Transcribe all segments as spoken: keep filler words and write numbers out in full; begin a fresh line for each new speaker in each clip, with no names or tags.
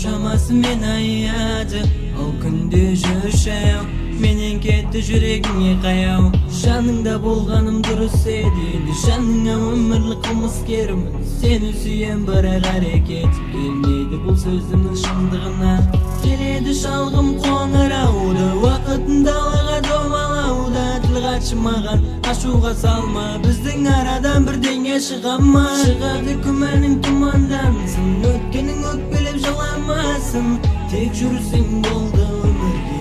Uşamasın men ayyadı Al күндө жүршәу Менен кетті жүрегіңе қаяу Жаныңда болғаным дұрыс еді Нишаныңа өмірлік қылмыскермін Сені сүйем бірақ әрекет келмейді бұл сөзімнің шындығына Келеді шалғым қоңырауда Уақытын далаға домалауда Тіл қачымаған ашуға салма Біздің арадан бірдеңе шыға ма Шығады күмәнің тұмандансын Өткенің өкпелеп жыламасын Тек жүрсең болды өмірге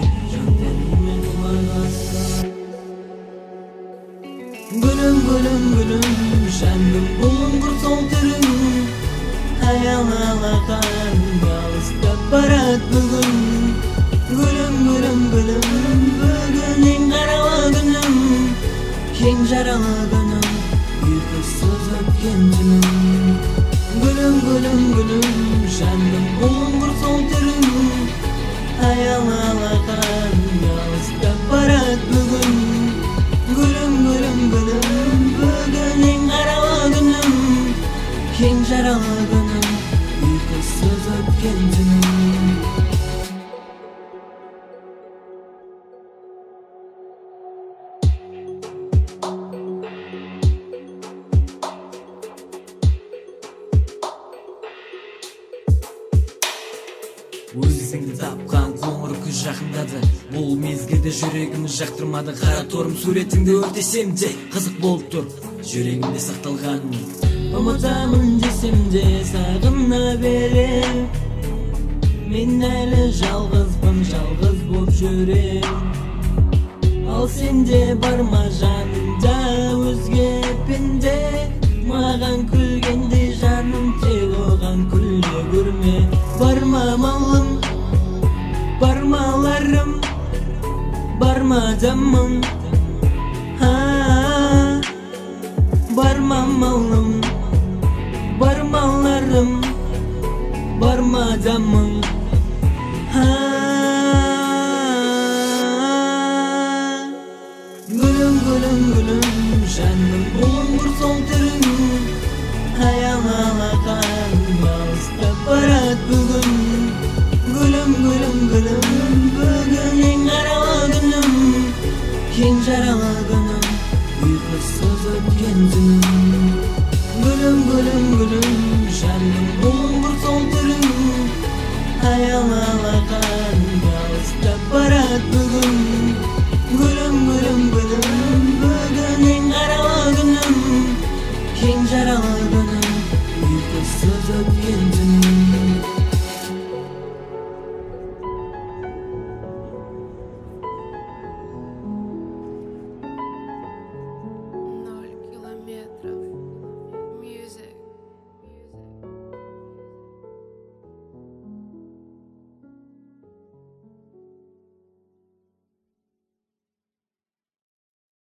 Gülüm gülüm gülüm Şendim bulungur sol türüm Hayal alaqan Yalıstab barat bugün Gülüm gülüm gülüm Bugün en qaralı günüm Keng jaralı günüm Uykusuz ötken tünüm Gülüm gülüm gülüm Şendim bulungur sol türüm Hayal alaqan Yalıstab barat bugün Gülüm gülüm gülüm Bugün en qaralı günüm Keng jaralı günüm Uykusuz ötken tünüm Өзіңді тапқан қоңыр күз жақындады Бұл мезгілде жүрегіміз жақтырмады Қара торым суретіңді өртесем де Қызық болып тұр жүрегімде сақталған Ұмытамын десем де сағына берем Мен әлі жалғызбын, жалғыз боп жүрем Ал сенде барма жанымда өзге пенде Маған күлгенде жаным тек оған күле көрме Барма малым, бармаларым, барма дамым Барма малым, бармаларым, барма дамым Gülüm gülüm gülüm, жаным bulungur sol türüm Hayal alaqan, yalıstab barat bugün Gülüm gülüm gülüm, bugün en qaralı günüm Keng jaralı günüm, uykusuz ötken tünüm Gülüm gülüm gülüm, жаным bulungur sol türüm Hayal alaqan, yalıstab barat bugün